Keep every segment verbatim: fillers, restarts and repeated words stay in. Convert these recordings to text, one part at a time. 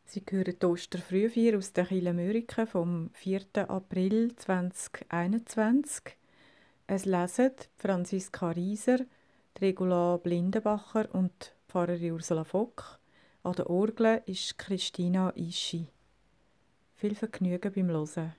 Sie hören die Osterfrühfeier aus der Kirche Mörike vom vierten April zweitausendeinundzwanzig. Es lesen Franziska Rieser, Regula Blindenbacher und Pfarrerin Ursula Vock. An der Orgel ist Christina Ischi. Viel Vergnügen beim Hören.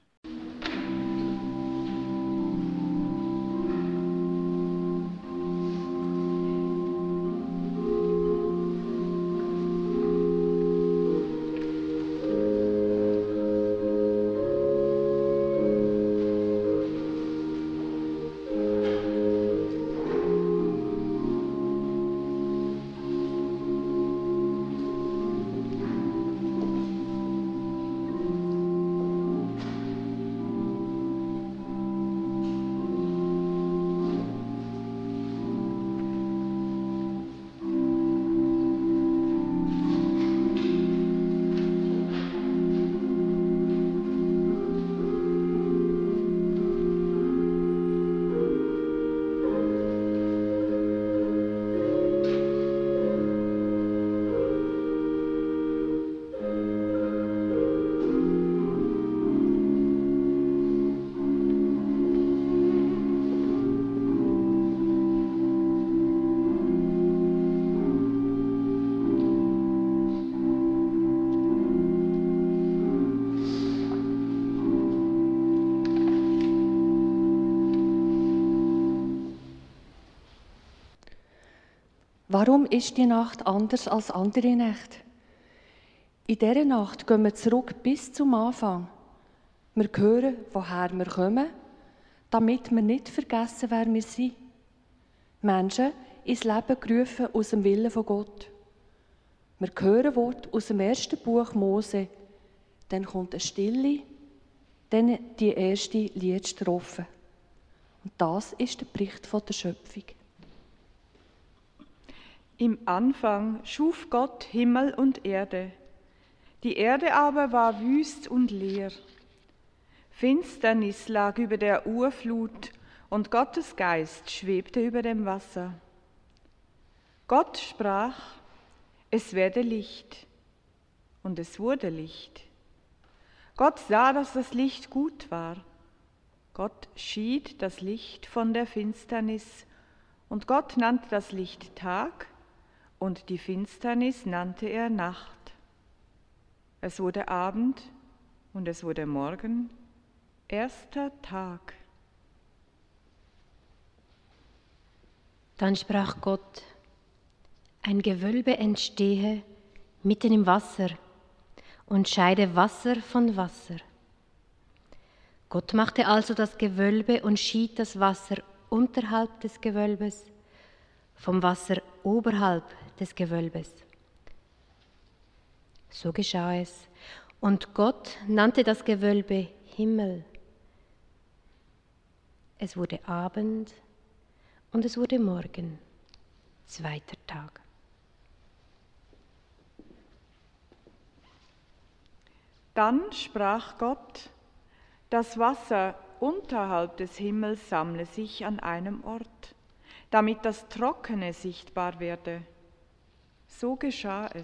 Warum ist die Nacht anders als andere Nächte? In dieser Nacht gehen wir zurück bis zum Anfang. Wir hören, woher wir kommen, damit wir nicht vergessen, wer wir sind. Menschen ins Leben gerufen aus dem Willen von Gott. Wir hören Wort aus dem ersten Buch Mose. Dann kommt eine Stille, dann die erste Liedstrophe. Und das ist der Bericht von der Schöpfung. Im Anfang schuf Gott Himmel und Erde. Die Erde aber war wüst und leer. Finsternis lag über der Urflut und Gottes Geist schwebte über dem Wasser. Gott sprach, es werde Licht, und es wurde Licht. Gott sah, dass das Licht gut war. Gott schied das Licht von der Finsternis, und Gott nannte das Licht Tag, und die Finsternis nannte er Nacht. Es wurde Abend und es wurde Morgen, erster Tag. Dann sprach Gott, ein Gewölbe entstehe mitten im Wasser und scheide Wasser von Wasser. Gott machte also das Gewölbe und schied das Wasser unterhalb des Gewölbes vom Wasser oberhalb des Gewölbes. So geschah es. Und Gott nannte das Gewölbe Himmel. Es wurde Abend und es wurde Morgen, zweiter Tag. Dann sprach Gott, das Wasser unterhalb des Himmels sammle sich an einem Ort, damit das Trockene sichtbar werde. So geschah es.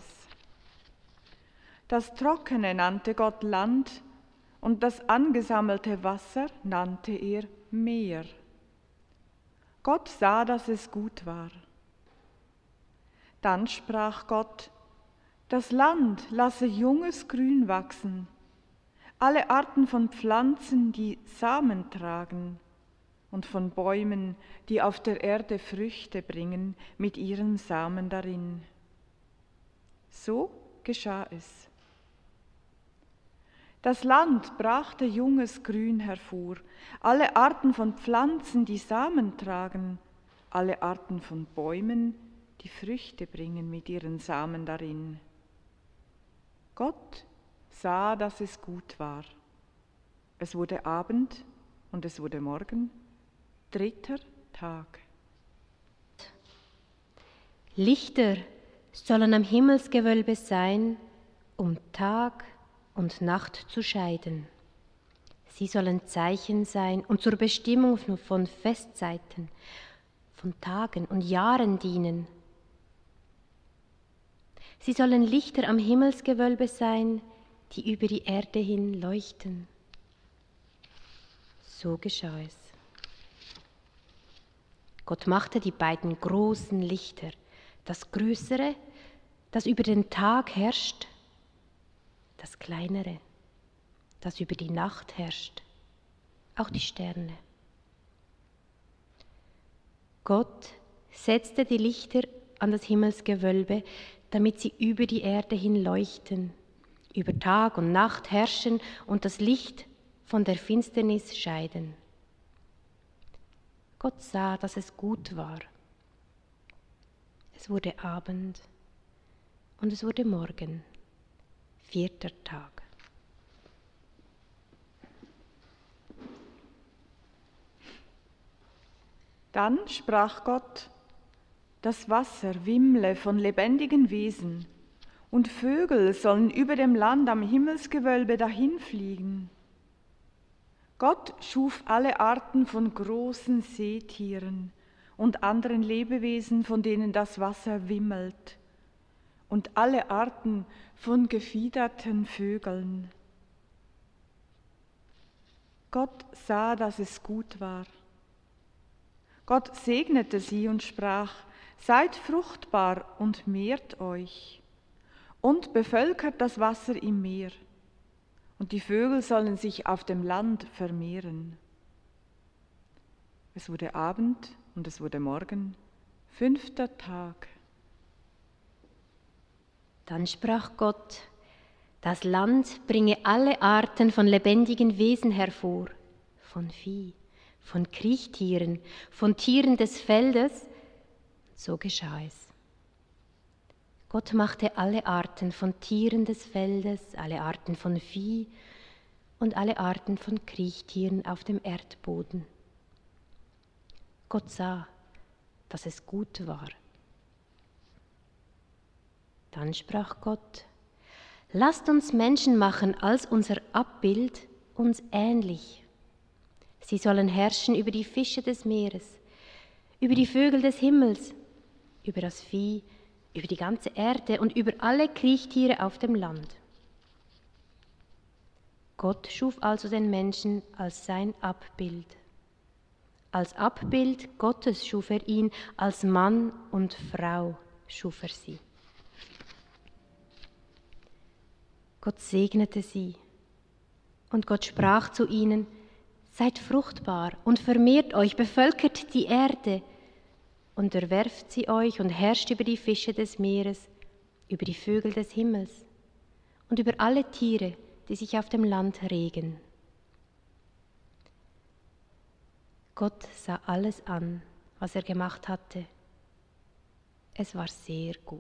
Das Trockene nannte Gott Land, und das angesammelte Wasser nannte er Meer. Gott sah, dass es gut war. Dann sprach Gott, das Land lasse junges Grün wachsen, alle Arten von Pflanzen, die Samen tragen, und von Bäumen, die auf der Erde Früchte bringen, mit ihren Samen darin. So geschah es. Das Land brachte junges Grün hervor, alle Arten von Pflanzen, die Samen tragen, alle Arten von Bäumen, die Früchte bringen mit ihren Samen darin. Gott sah, dass es gut war. Es wurde Abend und es wurde Morgen, dritter Tag. Lichter sollen am Himmelsgewölbe sein, um Tag und Nacht zu scheiden. Sie sollen Zeichen sein und zur Bestimmung von Festzeiten, von Tagen und Jahren dienen. Sie sollen Lichter am Himmelsgewölbe sein, die über die Erde hin leuchten. So geschah es. Gott machte die beiden großen Lichter, das Größere, das über den Tag herrscht, das Kleinere, das über die Nacht herrscht, auch die Sterne. Gott setzte die Lichter an das Himmelsgewölbe, damit sie über die Erde hin leuchten, über Tag und Nacht herrschen und das Licht von der Finsternis scheiden. Gott sah, dass es gut war. Es wurde Abend und es wurde Morgen, vierter Tag. Dann sprach Gott: Das Wasser wimmle von lebendigen Wesen, und Vögel sollen über dem Land am Himmelsgewölbe dahinfliegen. Gott schuf alle Arten von großen Seetieren und anderen Lebewesen, von denen das Wasser wimmelt, und alle Arten von gefiederten Vögeln. Gott sah, dass es gut war. Gott segnete sie und sprach: Seid fruchtbar und mehrt euch und bevölkert das Wasser im Meer, und die Vögel sollen sich auf dem Land vermehren. Es wurde Abend und es wurde Morgen, fünfter Tag. Dann sprach Gott: Das Land bringe alle Arten von lebendigen Wesen hervor, von Vieh, von Kriechtieren, von Tieren des Feldes. So geschah es. Gott machte alle Arten von Tieren des Feldes, alle Arten von Vieh und alle Arten von Kriechtieren auf dem Erdboden. Gott sah, dass es gut war. Dann sprach Gott: Lasst uns Menschen machen als unser Abbild, uns ähnlich. Sie sollen herrschen über die Fische des Meeres, über die Vögel des Himmels, über das Vieh, über die ganze Erde und über alle Kriechtiere auf dem Land. Gott schuf also den Menschen als sein Abbild. Als Abbild Gottes schuf er ihn, als Mann und Frau schuf er sie. Gott segnete sie, und Gott sprach zu ihnen: Seid fruchtbar und vermehrt euch, bevölkert die Erde, unterwerft sie euch und herrscht über die Fische des Meeres, über die Vögel des Himmels und über alle Tiere, die sich auf dem Land regen. Gott sah alles an, was er gemacht hatte. Es war sehr gut.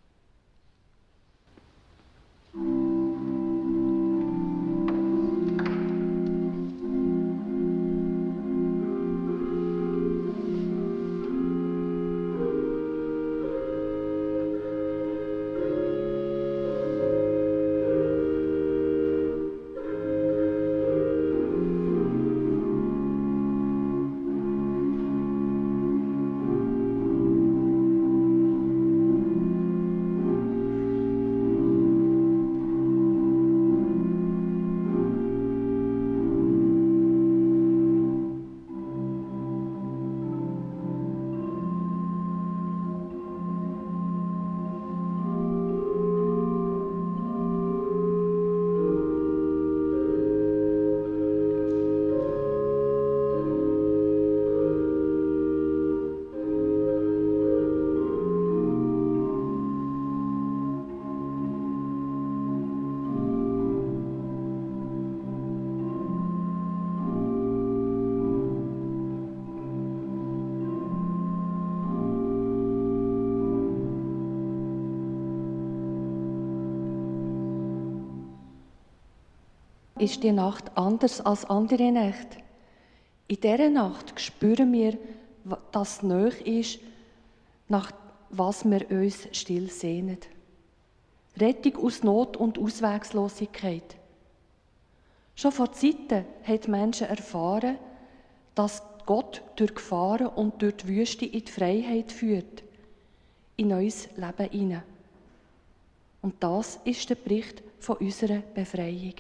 Ist die Nacht anders als andere Nächte? In dieser Nacht spüren wir, dass es nahe ist, nach was wir uns still sehnen. Rettung aus Not und Ausweglosigkeit. Schon vor Zeiten haben die Menschen erfahren, dass Gott durch Gefahren und durch die Wüste in die Freiheit führt, in neues Leben hinein. Und das ist der Bericht von unserer Befreiung.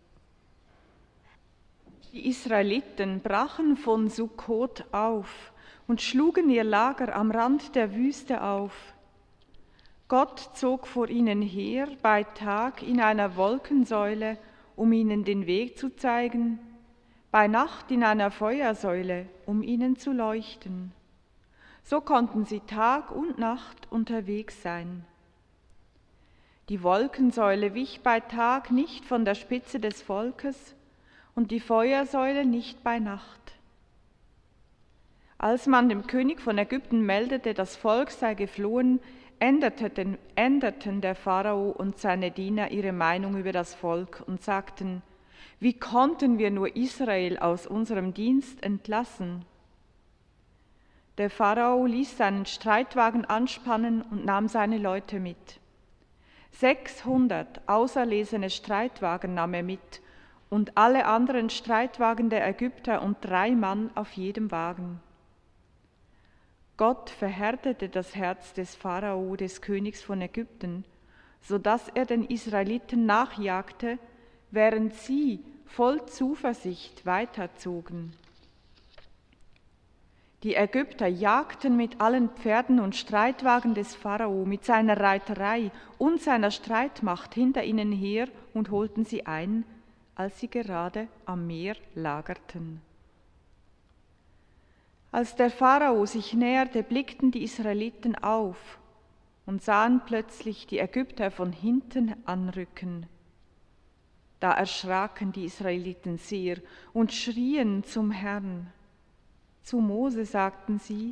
Die Israeliten brachen von Sukkot auf und schlugen ihr Lager am Rand der Wüste auf. Gott zog vor ihnen her bei Tag in einer Wolkensäule, um ihnen den Weg zu zeigen, bei Nacht in einer Feuersäule, um ihnen zu leuchten. So konnten sie Tag und Nacht unterwegs sein. Die Wolkensäule wich bei Tag nicht von der Spitze des Volkes und die Feuersäule nicht bei Nacht. Als man dem König von Ägypten meldete, das Volk sei geflohen, änderten, änderten der Pharao und seine Diener ihre Meinung über das Volk und sagten: Wie konnten wir nur Israel aus unserem Dienst entlassen? Der Pharao ließ seinen Streitwagen anspannen und nahm seine Leute mit. Sechshundert auserlesene Streitwagen nahm er mit und alle anderen Streitwagen der Ägypter und drei Mann auf jedem Wagen. Gott verhärtete das Herz des Pharao, des Königs von Ägypten, so dass er den Israeliten nachjagte, während sie voll Zuversicht weiterzogen. Die Ägypter jagten mit allen Pferden und Streitwagen des Pharao, mit seiner Reiterei und seiner Streitmacht hinter ihnen her und holten sie ein, als sie gerade am Meer lagerten. Als der Pharao sich näherte, blickten die Israeliten auf und sahen plötzlich die Ägypter von hinten anrücken. Da erschraken die Israeliten sehr und schrien zum Herrn. Zu Mose sagten sie: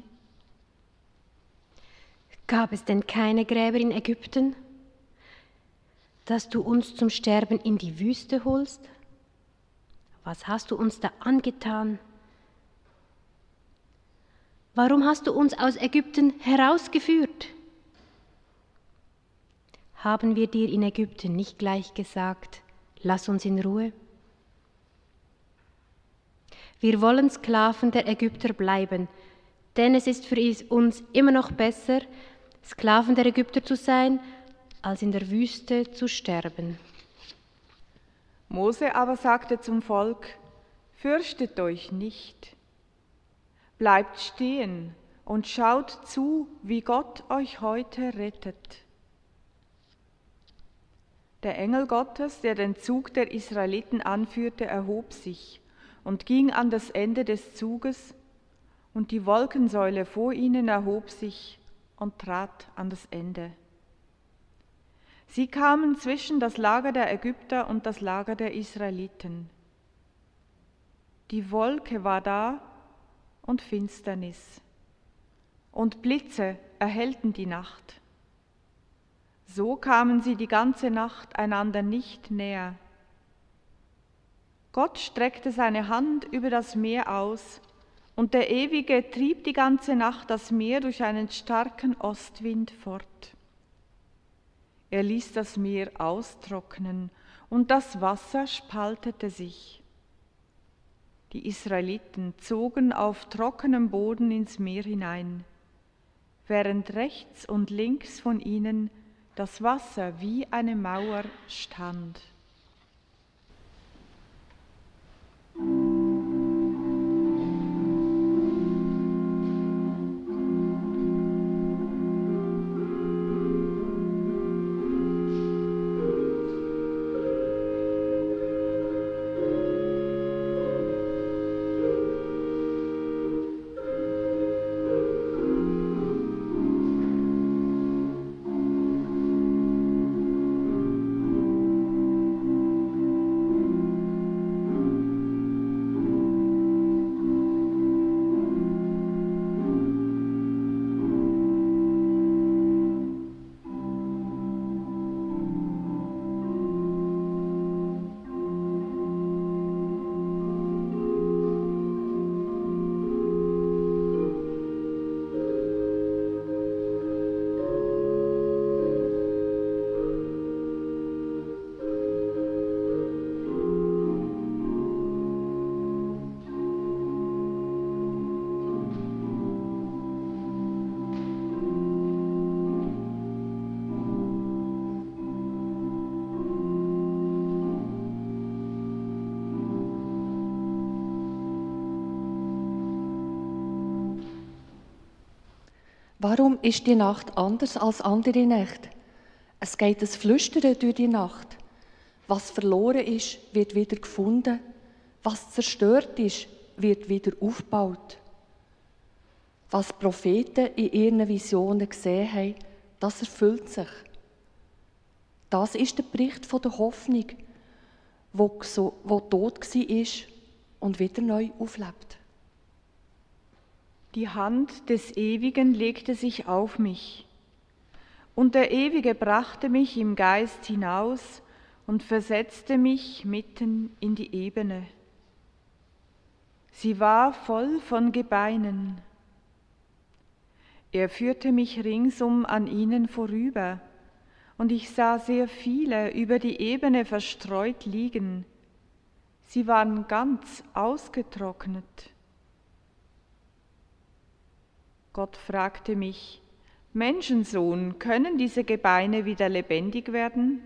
Gab es denn keine Gräber in Ägypten, dass du uns zum Sterben in die Wüste holst? Was hast du uns da angetan? Warum hast du uns aus Ägypten herausgeführt? Haben wir dir in Ägypten nicht gleich gesagt, lass uns in Ruhe? Wir wollen Sklaven der Ägypter bleiben, denn es ist für uns immer noch besser, Sklaven der Ägypter zu sein, als in der Wüste zu sterben. Mose aber sagte zum Volk: Fürchtet euch nicht. Bleibt stehen und schaut zu, wie Gott euch heute rettet. Der Engel Gottes, der den Zug der Israeliten anführte, erhob sich und ging an das Ende des Zuges, und die Wolkensäule vor ihnen erhob sich und trat an das Ende. Sie kamen zwischen das Lager der Ägypter und das Lager der Israeliten. Die Wolke war da und Finsternis, und Blitze erhellten die Nacht. So kamen sie die ganze Nacht einander nicht näher. Gott streckte seine Hand über das Meer aus, und der Ewige trieb die ganze Nacht das Meer durch einen starken Ostwind fort. Er ließ das Meer austrocknen, und das Wasser spaltete sich. Die Israeliten zogen auf trockenem Boden ins Meer hinein, während rechts und links von ihnen das Wasser wie eine Mauer stand. Warum ist die Nacht anders als andere Nächte? Es geht ein Flüstern durch die Nacht. Was verloren ist, wird wieder gefunden. Was zerstört ist, wird wieder aufgebaut. Was die Propheten in ihren Visionen gesehen haben, das erfüllt sich. Das ist der Bericht von der Hoffnung, wo, so, wo tot war und wieder neu auflebt. Die Hand des Ewigen legte sich auf mich, und der Ewige brachte mich im Geist hinaus und versetzte mich mitten in die Ebene. Sie war voll von Gebeinen. Er führte mich ringsum an ihnen vorüber, und ich sah sehr viele über die Ebene verstreut liegen. Sie waren ganz ausgetrocknet. Gott fragte mich: Menschensohn, können diese Gebeine wieder lebendig werden?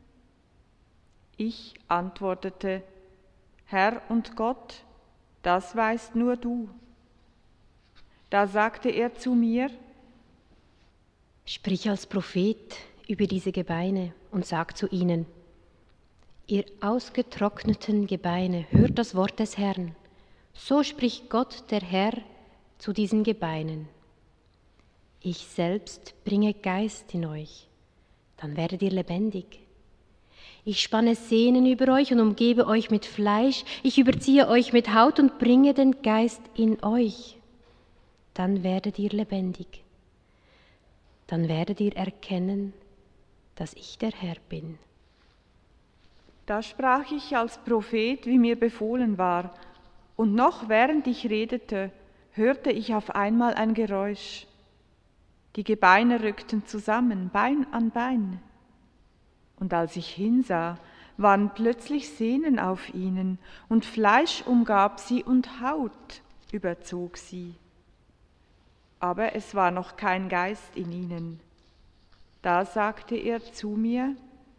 Ich antwortete: Herr und Gott, das weißt nur du. Da sagte er zu mir: Sprich als Prophet über diese Gebeine und sag zu ihnen: Ihr ausgetrockneten Gebeine, hört das Wort des Herrn. So spricht Gott, der Herr, zu diesen Gebeinen. Ich selbst bringe Geist in euch, dann werdet ihr lebendig. Ich spanne Sehnen über euch und umgebe euch mit Fleisch, ich überziehe euch mit Haut und bringe den Geist in euch, dann werdet ihr lebendig. Dann werdet ihr erkennen, dass ich der Herr bin. Da sprach ich als Prophet, wie mir befohlen war, und noch während ich redete, hörte ich auf einmal ein Geräusch. Die Gebeine rückten zusammen, Bein an Bein. Und als ich hinsah, waren plötzlich Sehnen auf ihnen, und Fleisch umgab sie und Haut überzog sie. Aber es war noch kein Geist in ihnen. Da sagte er zu mir: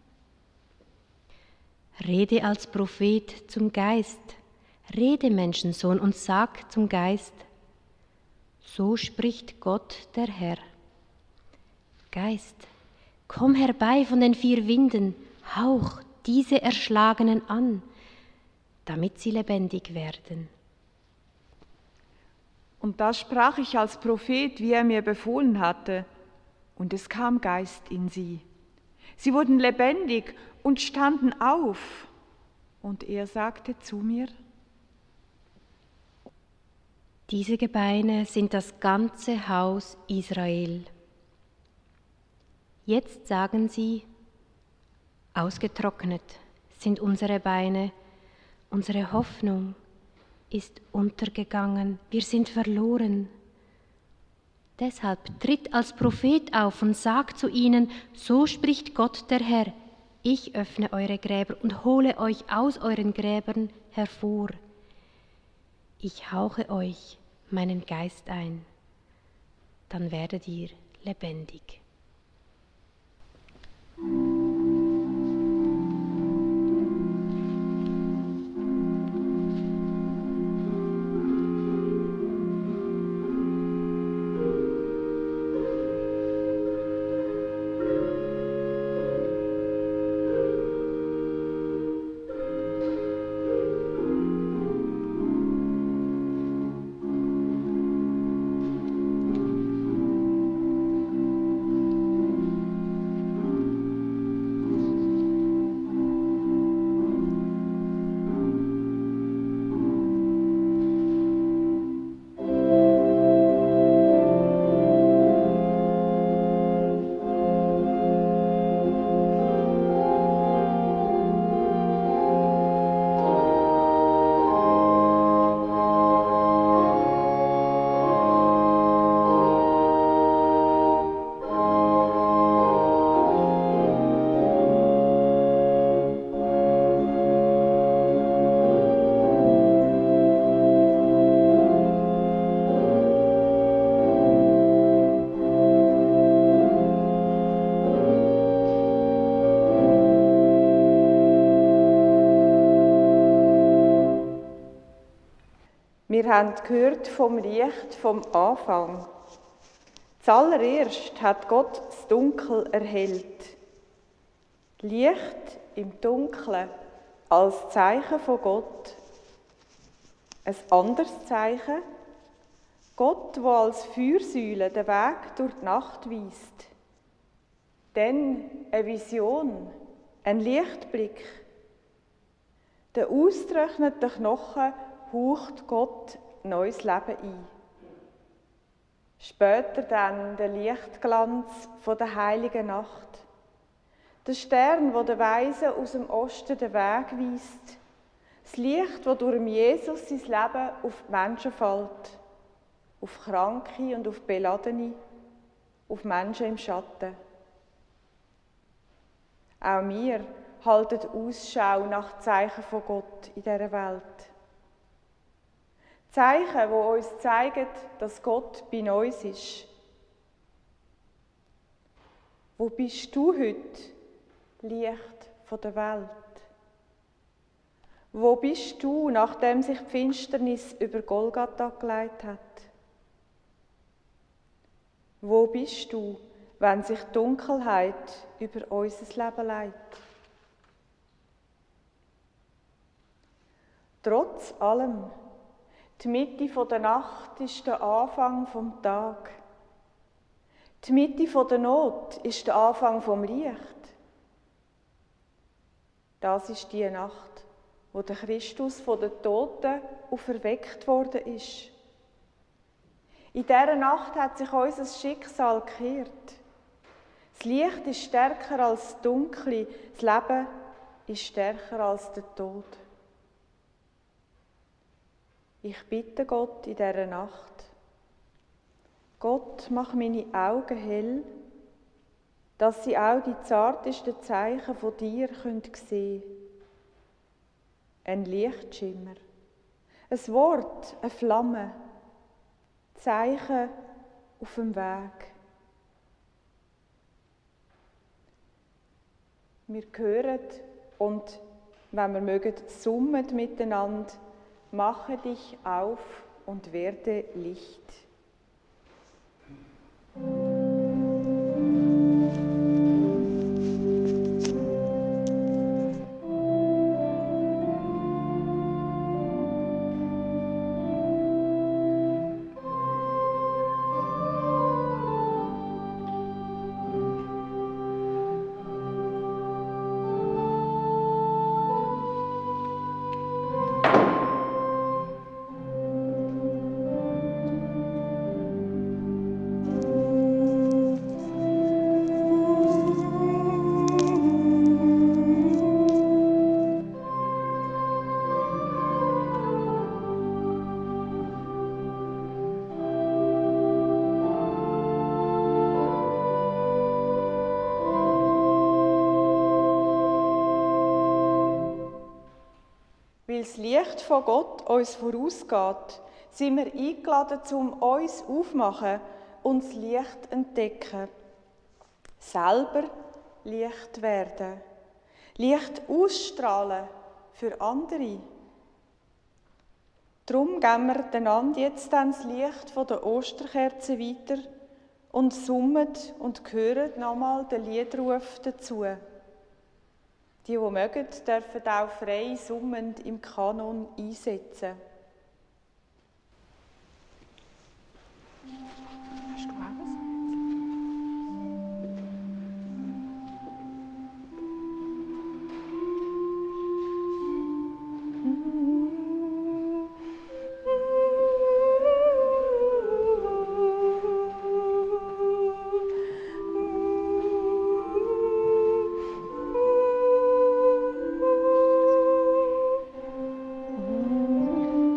Rede als Prophet zum Geist, rede Menschensohn und sag zum Geist: So spricht Gott der Herr. Geist, komm herbei von den vier Winden, hauch diese Erschlagenen an, damit sie lebendig werden. Und da sprach ich als Prophet, wie er mir befohlen hatte, und es kam Geist in sie. Sie wurden lebendig und standen auf. Und er sagte zu mir: Diese Gebeine sind das ganze Haus Israel. Jetzt sagen sie: Ausgetrocknet sind unsere Beine, unsere Hoffnung ist untergegangen, wir sind verloren. Deshalb tritt als Prophet auf und sagt zu ihnen: So spricht Gott der Herr, ich öffne eure Gräber und hole euch aus euren Gräbern hervor. Ich hauche euch meinen Geist ein, dann werdet ihr lebendig. Wir haben gehört vom Licht vom Anfang. Zuallererst hat Gott das Dunkel erhellt. Licht im Dunkeln als Zeichen von Gott. Ein anderes Zeichen, Gott, der als Feuersäule den Weg durch die Nacht weist. Dann eine Vision, ein Lichtblick. Der ausgetrocknete Knochen haucht Gott neues Leben ein. Später dann der Lichtglanz von der heiligen Nacht. Der Stern, wo der Weisen aus dem Osten den Weg weist. Das Licht, das durch Jesus sein Leben auf die Menschen fällt. Auf Kranke und auf Beladene, auf Menschen im Schatten. Auch wir halten Ausschau nach Zeichen von Gott in dieser Welt. Zeichen, die uns zeigen, dass Gott bei uns ist. Wo bist du heute, Licht von der Welt? Wo bist du, nachdem sich die Finsternis über Golgatha gelegt hat? Wo bist du, wenn sich die Dunkelheit über unser Leben legt? Trotz allem, die Mitte der Nacht ist der Anfang vom Tag. Die Mitte der Not ist der Anfang vom Licht. Das ist die Nacht, wo der Christus von den Toten auferweckt worden ist. In dieser Nacht hat sich unser Schicksal gekehrt. Das Licht ist stärker als das Dunkle, das Leben ist stärker als der Tod. Ich bitte Gott in dieser Nacht, Gott, mach meine Augen hell, dass sie auch die zartesten Zeichen von dir sehen können. Ein Lichtschimmer, ein Wort, eine Flamme, Zeichen auf dem Weg. Wir hören und, wenn wir mögen, summen miteinander, mache dich auf und werde Licht. Weil das Licht von Gott uns vorausgeht, sind wir eingeladen, um uns aufzumachen und das Licht zu entdecken. Selber Licht werden. Licht ausstrahlen für andere. Darum geben wir einander jetzt dann das Licht von der Osterkerze weiter und summen und hören nochmal den Liedruf dazu. Die, die mögen, dürfen auch frei summend im Kanon einsetzen. Hast du auch was? Mm-hmm.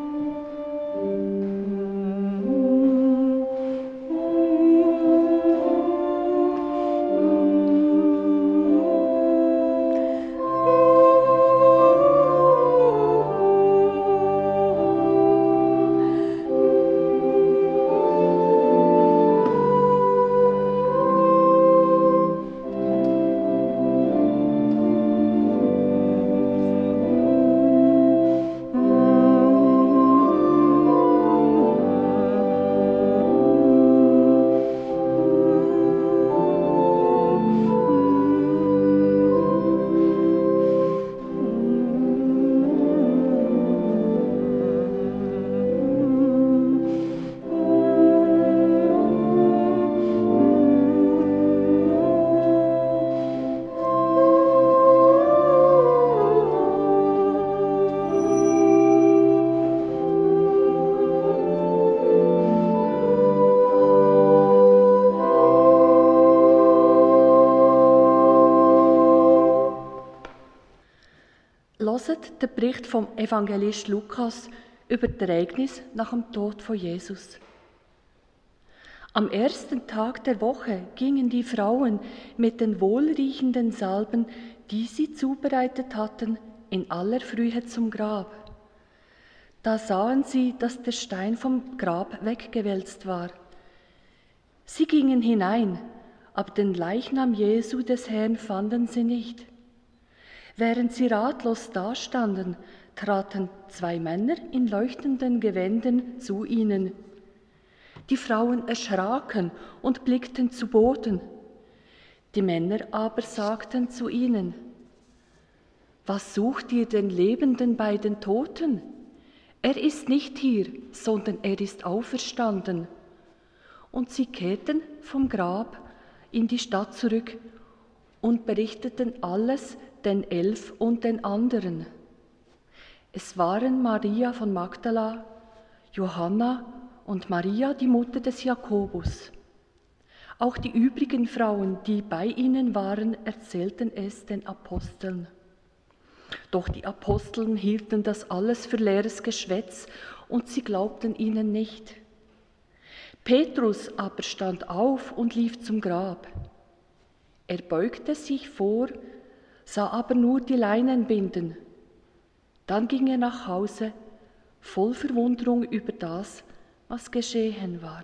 Hört den Bericht vom Evangelist Lukas über das Ereignis nach dem Tod von Jesus. Am ersten Tag der Woche gingen die Frauen mit den wohlriechenden Salben, die sie zubereitet hatten, in aller Frühe zum Grab. Da sahen sie, dass der Stein vom Grab weggewälzt war. Sie gingen hinein, aber den Leichnam Jesu des Herrn fanden sie nicht. Während sie ratlos dastanden, traten zwei Männer in leuchtenden Gewändern zu ihnen. Die Frauen erschraken und blickten zu Boden. Die Männer aber sagten zu ihnen: Was sucht ihr den Lebenden bei den Toten? Er ist nicht hier, sondern er ist auferstanden. Und sie kehrten vom Grab in die Stadt zurück und berichteten alles den Elf und den anderen. Es waren Maria von Magdala, Johanna und Maria, die Mutter des Jakobus. Auch die übrigen Frauen, die bei ihnen waren, erzählten es den Aposteln. Doch die Aposteln hielten das alles für leeres Geschwätz und sie glaubten ihnen nicht. Petrus aber stand auf und lief zum Grab. Er beugte sich vor, sah aber nur die Leinenbinden. Dann ging er nach Hause, voll Verwunderung über das, was geschehen war.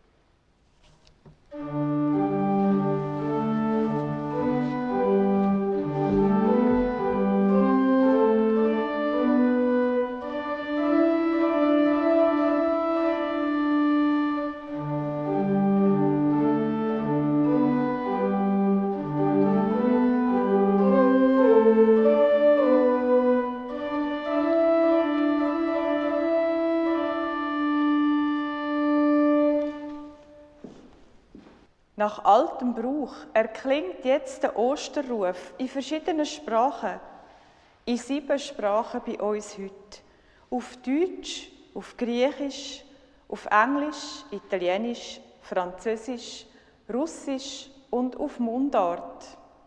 Nach altem Brauch erklingt jetzt der Osterruf in verschiedenen Sprachen, in sieben Sprachen bei uns heute. Auf Deutsch, auf Griechisch, auf Englisch, Italienisch, Französisch, Russisch und auf Mundart.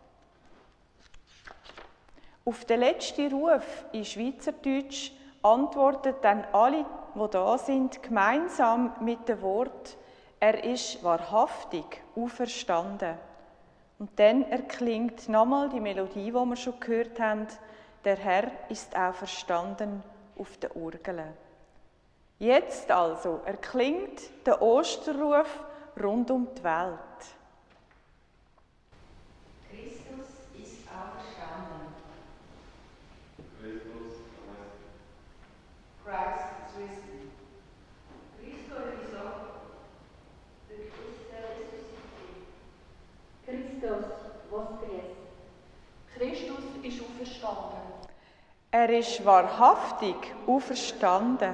Auf den letzten Ruf in Schweizerdeutsch antworten dann alle, die da sind, gemeinsam mit dem Wort: Er ist wahrhaftig auferstanden. Und dann erklingt nochmal die Melodie, die wir schon gehört haben: Der Herr ist auferstanden auf den Orgeln. Jetzt also erklingt der Osterruf rund um die Welt. Christus ist auferstanden. Christus Christ is risen. Cristo risorto. Christus voskres. Christus ist auferstanden. Er ist wahrhaftig auferstanden.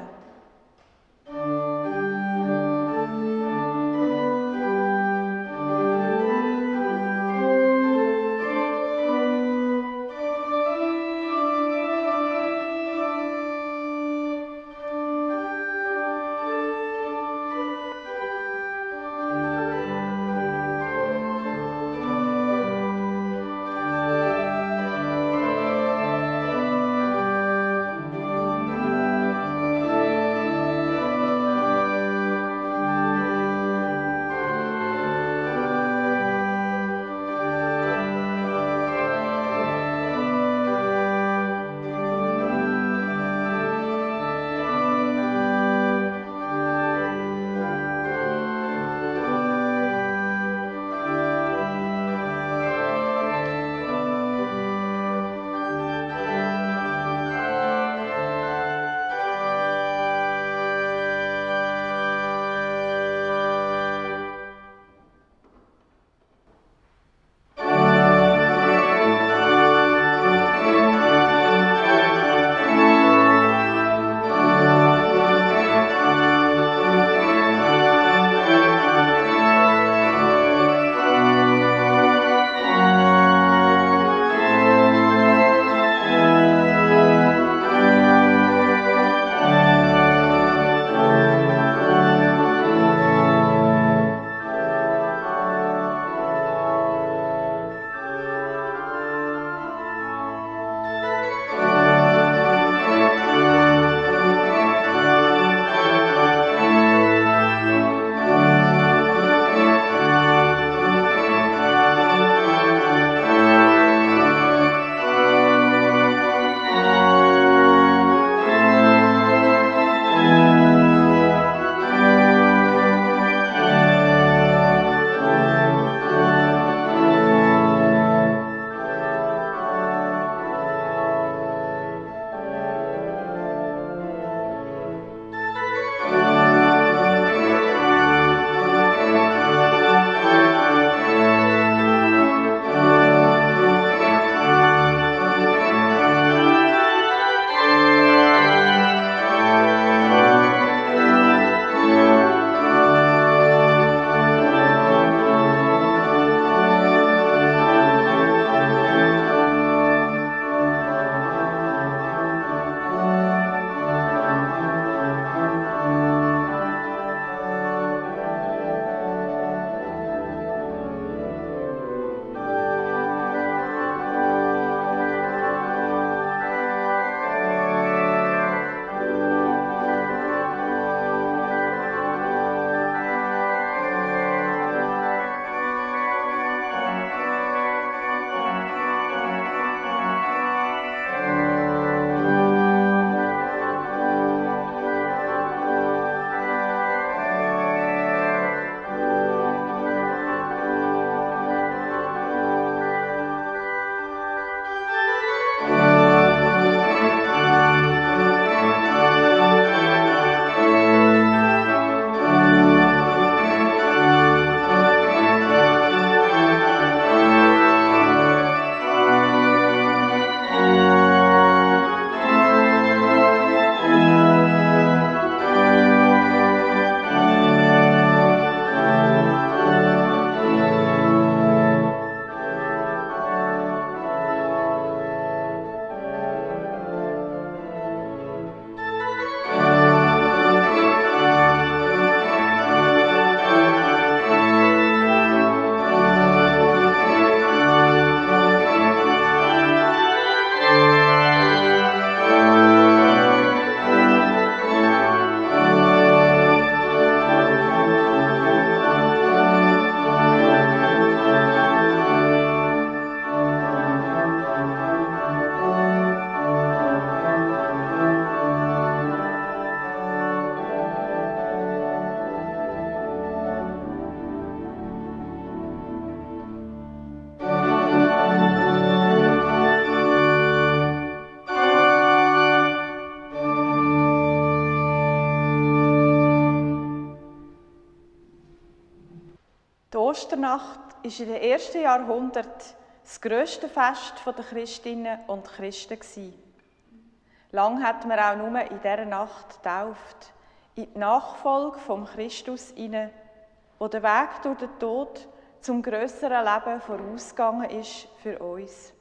Osternacht ist in den ersten Jahrhunderten das grösste Fest der Christinnen und Christen gewesen. Lang hat man auch nur in dieser Nacht getauft, in die Nachfolge vom Christus hinein, wo der Weg durch den Tod zum grösseren Leben vorausgegangen ist für uns.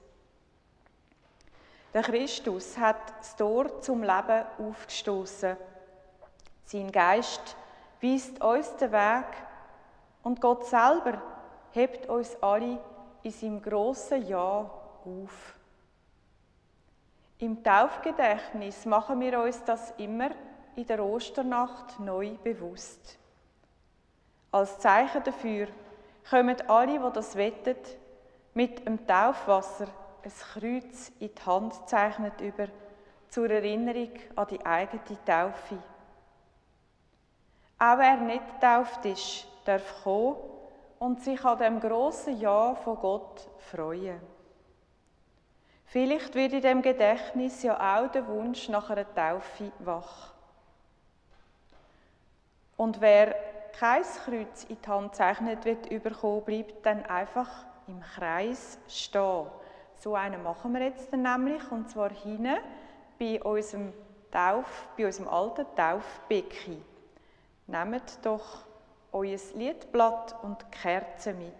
Der Christus hat das Tor zum Leben aufgestoßen. Sein Geist weist uns den Weg und Gott selber hebt uns alle in seinem grossen Ja auf. Im Taufgedächtnis machen wir uns das immer in der Osternacht neu bewusst. Als Zeichen dafür kommen alle, die das wettet, mit dem Taufwasser ein Kreuz in die Hand gezeichnet über, zur Erinnerung an die eigene Taufe. Auch wer nicht getauft ist, darf kommen und sich an dem grossen Ja von Gott freuen. Vielleicht wird in dem Gedächtnis ja auch der Wunsch nach einer Taufe wach. Und wer kein Kreuz in die Hand zeichnet wird überkommen, bleibt dann einfach im Kreis stehen. So einen machen wir jetzt dann nämlich, und zwar hinten bei unserem, Tauf, bei unserem alten Taufbecken. Nehmt doch euer Liedblatt und Kerzen mit.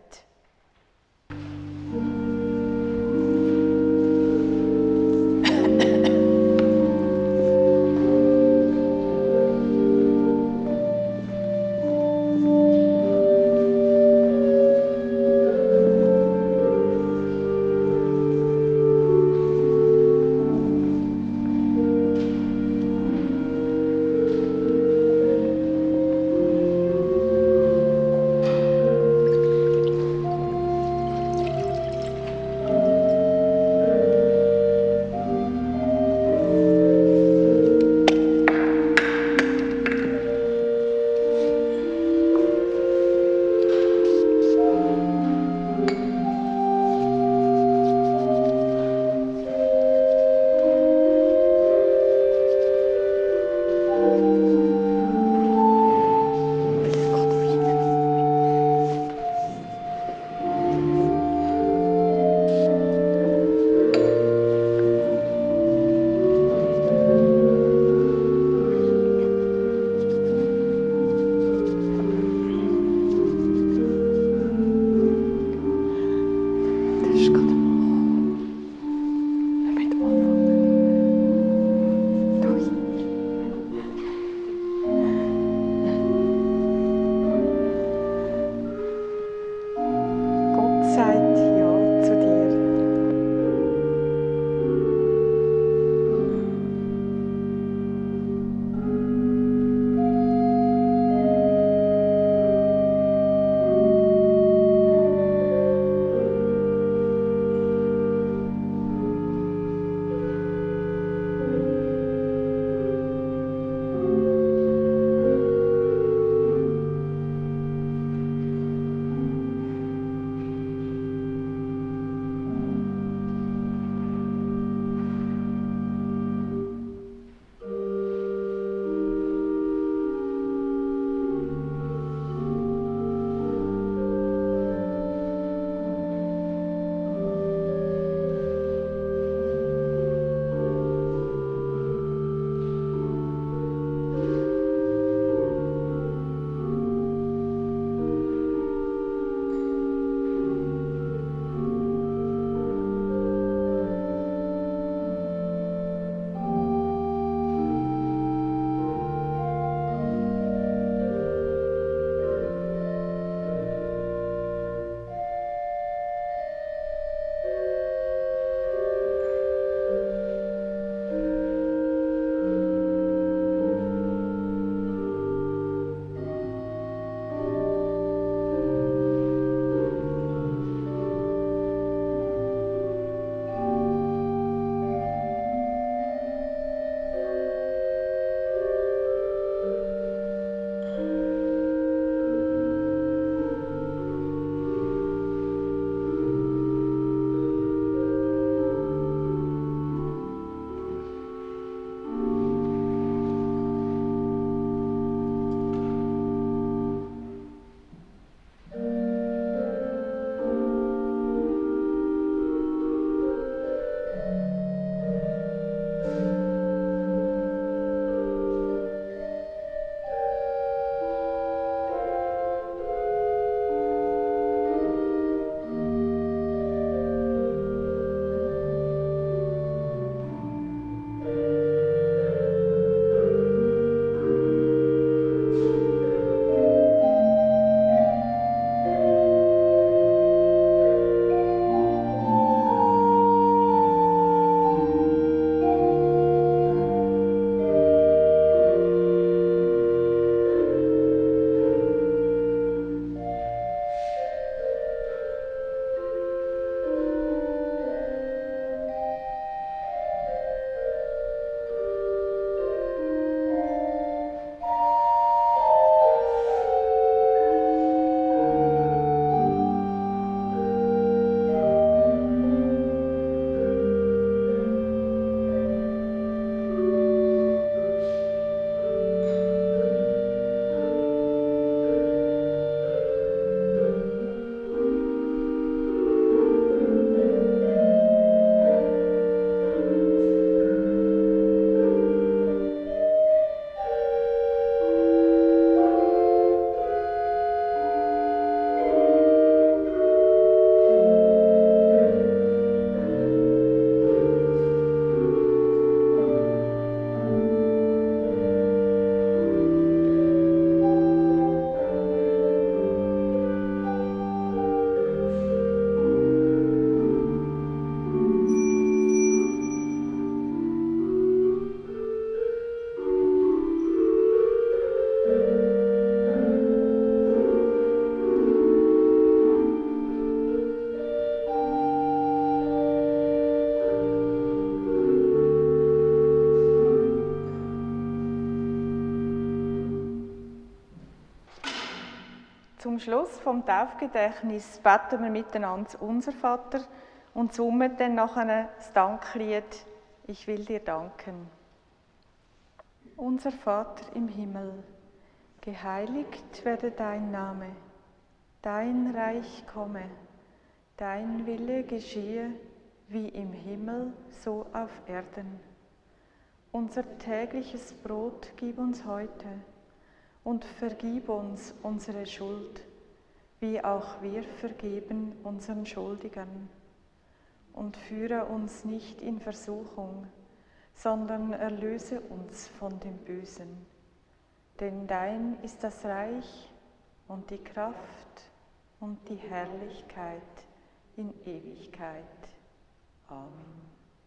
Zum Schluss vom Taufgedächtnis beten wir miteinander unser Vater und summen dann nachher das Danklied Ich will dir danken. Unser Vater im Himmel, geheiligt werde dein Name, dein Reich komme, dein Wille geschehe, wie im Himmel, so auf Erden. Unser tägliches Brot gib uns heute und vergib uns unsere Schuld, wie auch wir vergeben unseren Schuldigern. Und führe uns nicht in Versuchung, sondern erlöse uns von dem Bösen. Denn dein ist das Reich und die Kraft und die Herrlichkeit in Ewigkeit. Amen.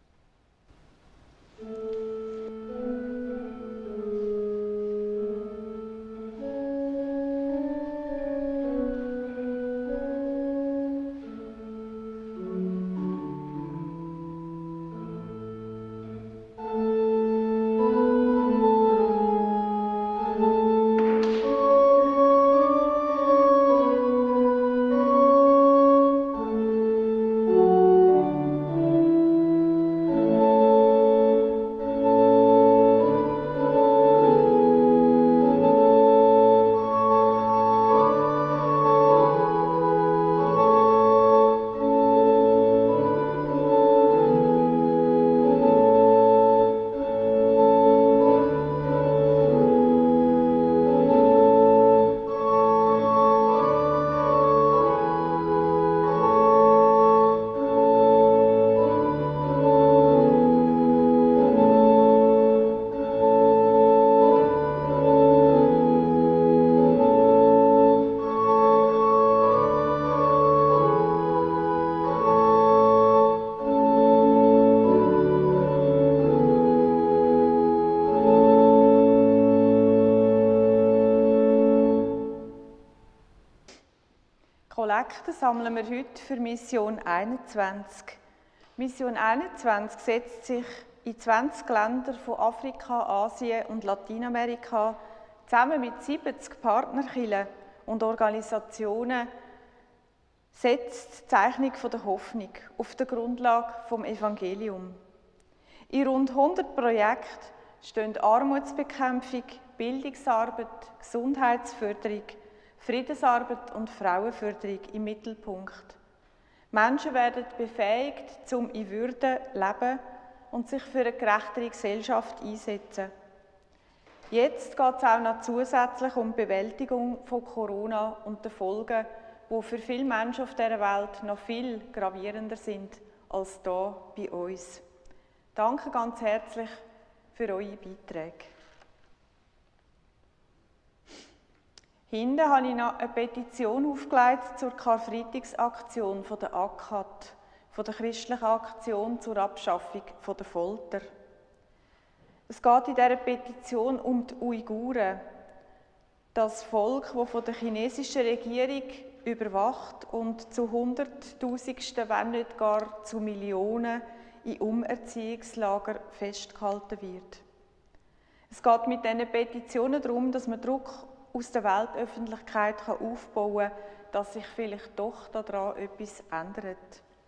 Kollekte sammeln wir heute für Mission einundzwanzig. Mission einundzwanzig setzt sich in zwanzig Ländern von Afrika, Asien und Lateinamerika zusammen mit siebzig Partnerkirchen und Organisationen setzt die Zeichnung der Hoffnung auf der Grundlage vom Evangelium. In rund hundert Projekten stehen Armutsbekämpfung, Bildungsarbeit, Gesundheitsförderung, Friedensarbeit und Frauenförderung im Mittelpunkt. Menschen werden befähigt, zum in Würde leben und sich für eine gerechtere Gesellschaft einsetzen. Jetzt geht es auch noch zusätzlich um die Bewältigung von Corona und den Folgen, die für viele Menschen auf dieser Welt noch viel gravierender sind als hier bei uns. Danke ganz herzlich für eure Beiträge. Hinten habe ich noch eine Petition aufgelegt zur Karfreitagsaktion von der A K A T, von der christlichen Aktion zur Abschaffung von der Folter. Es geht in dieser Petition um die Uiguren, das Volk, das von der chinesischen Regierung überwacht und zu Hunderttausendsten, wenn nicht gar zu Millionen, in Umerziehungslager festgehalten wird. Es geht mit diesen Petitionen darum, dass man Druck aus der Weltöffentlichkeit aufbauen kann, dass sich vielleicht doch daran etwas ändert.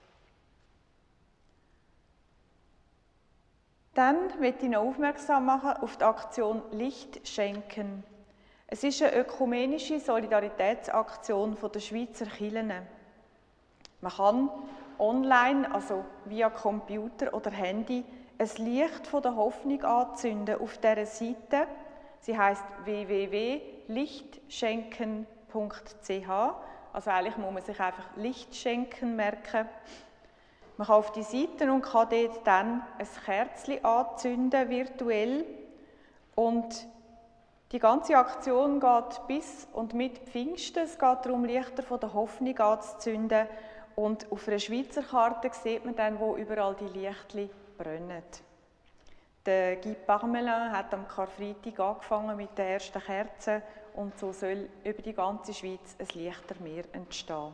Dann möchte ich noch aufmerksam machen auf die Aktion Licht schenken. Es ist eine ökumenische Solidaritätsaktion der Schweizer Kirchen. Man kann online, also via Computer oder Handy, ein Licht von der Hoffnung anzünden auf dieser Seite. Sie heisst w w w punkt lichtschenken punkt c h. Also eigentlich muss man sich einfach Lichtschenken merken. Man kann auf die Seite und kann dort dann ein Kerzchen anzünden, virtuell. Und die ganze Aktion geht bis und mit Pfingsten. Es geht darum, Lichter von der Hoffnung anzuzünden. Und auf einer Schweizer Karte sieht man dann, wo überall die Lichtchen brennen. Der Guy Parmelin hat am Karfreitag angefangen mit den ersten Kerzen und so soll über die ganze Schweiz ein Lichtermeer entstehen.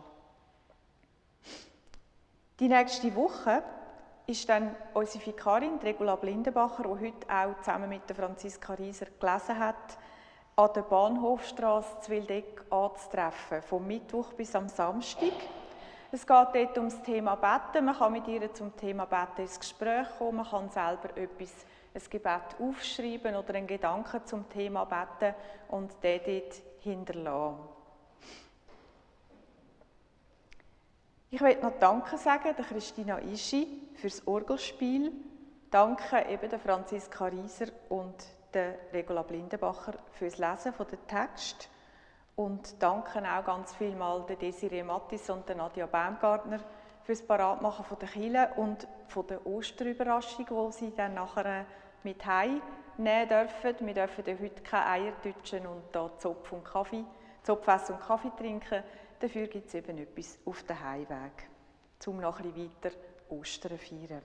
Die nächste Woche ist dann unsere Vikarin, Regula Blindenbacher, die heute auch zusammen mit der Franziska Rieser gelesen hat, an der Bahnhofstrasse zu Wildeck anzutreffen, vom Mittwoch bis am Samstag. Es geht dort um das Thema Beten. Man kann mit ihr zum Thema Beten ins Gespräch kommen, man kann selber etwas, ein Gebet aufschreiben oder einen Gedanken zum Thema Beten und den dort hinterlassen. Ich möchte noch Danke sagen der Christina Ischi fürs Orgelspiel. Danke eben der Franziska Rieser und der Regula Blindenbacher fürs Lesen von den Text. Und danke auch ganz vielmal der Desiree Mattis und der Nadia Baumgartner fürs Paratmachen von der Kille und von der Osterüberraschung, die sie dann nachher mit heim nehmen dürfen. Wir dürfen heute keine Eier tutschen und da Zopf und Kaffee, Zopf essen und Kaffee trinken. Dafür gibt es eben etwas auf dem Heimweg, um noch ein bisschen weiter Ostern zu feiern.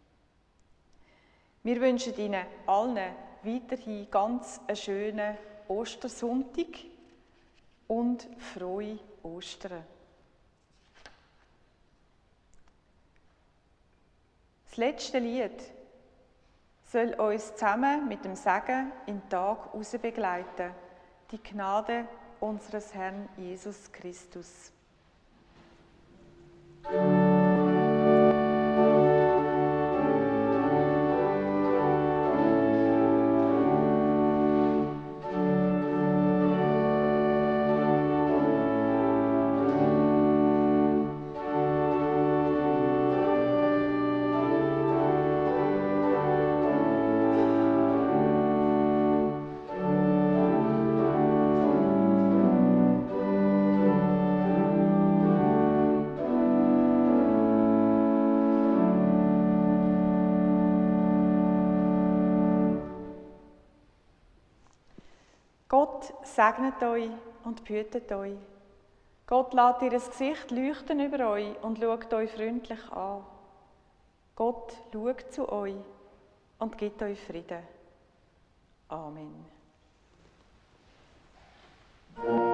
Wir wünschen Ihnen allen weiterhin ganz einen schönen Ostersonntag und frohe Ostern. Das letzte Lied soll uns zusammen mit dem Segen in den Tag hinaus begleiten. Die Gnade unseres Herrn Jesus Christus. Gott segnet euch und behütet euch. Gott lässt ihr Gesicht leuchten über euch und schaut euch freundlich an. Gott schaut zu euch und gibt euch Frieden. Amen.